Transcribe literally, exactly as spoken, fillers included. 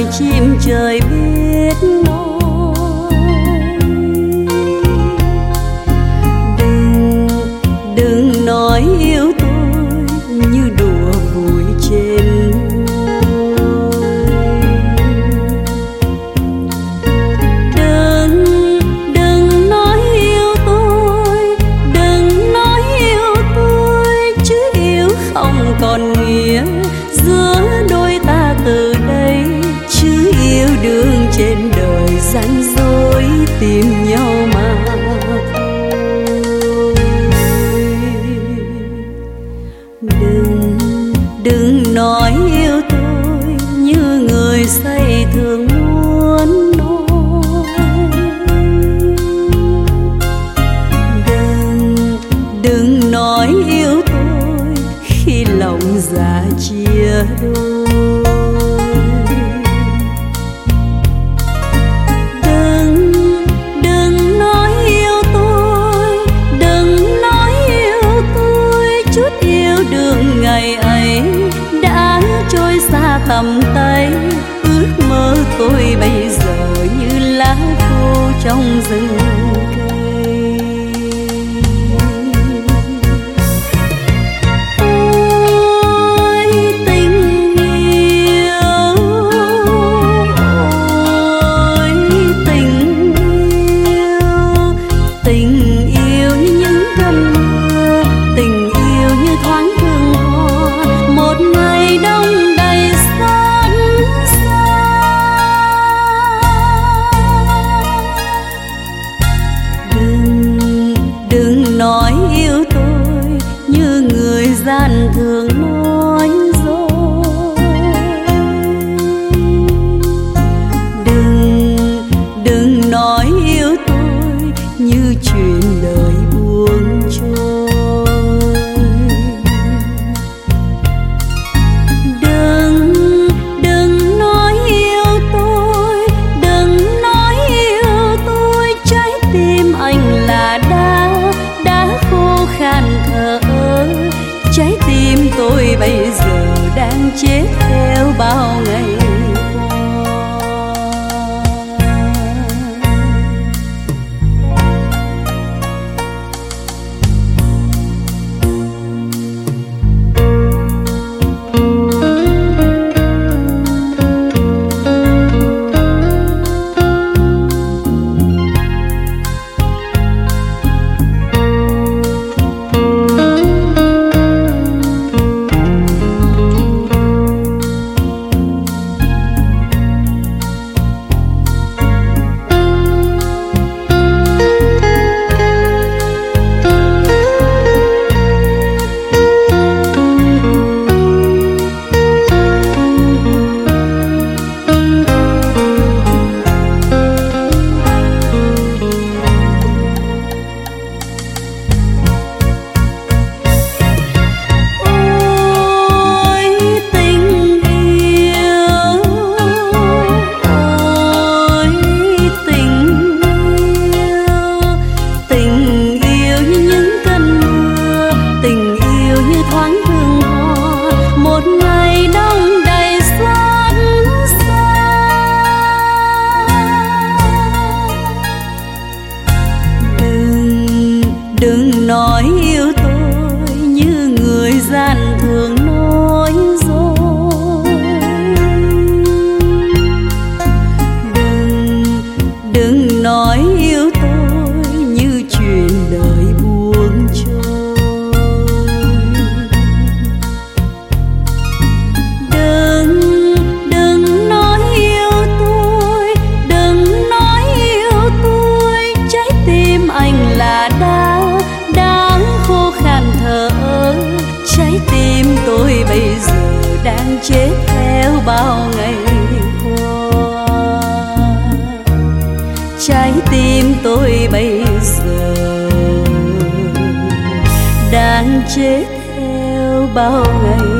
chim trời biết nói. Đừng, đừng nói yêu tôi như đùa vui trên môi. Đừng, đừng nói yêu tôi, đừng nói yêu tôi, chứ yêu không còn nghĩa giữa đôi ta từ đây. Chứ yêu đương trên đời ranh rỗi tìm nhau mà thôi. Đừng, đừng nói yêu tôi như người say thường muốn nói. Đừng, đừng nói yêu tôi khi lòng dạ chia đôi. Đừng, đừng nói yêu tôi, đừng nói yêu tôi, chút yêu đương ngày ấy đã trôi xa tầm tay. Ước mơ tôi bây giờ như lá khô trong rừng cây. Ôi tình yêu, ôi tình yêu, tình yêu như những cơn mưa, tình yêu như thoáng hương hoa, một ngày đông đầy xót xa. Đừng, đừng nói yêu tôi như người gian thường nói dối. Đừng, đừng nói yêu tôi như chuyện đời buông trôi. Đừng, đừng nói yêu tôi, đừng nói yêu tôi, trái tim anh là đá, đá khô khan thở ơ. Trái tim tôi bây giờ đang chết theo bao ngày qua. Đừng nói yêu tôi như người gian thường nói dối. Đừng, đừng nói yêu tôi như chuyện đời buông trôi. Đừng, đừng nói yêu tôi, đừng nói yêu tôi, trái tim anh là đá, đá khô khan thở ơ. Trái tim tôi bây giờ đang chết theo bao ngày qua. Trái tim tôi bây giờ đang chết theo bao ngày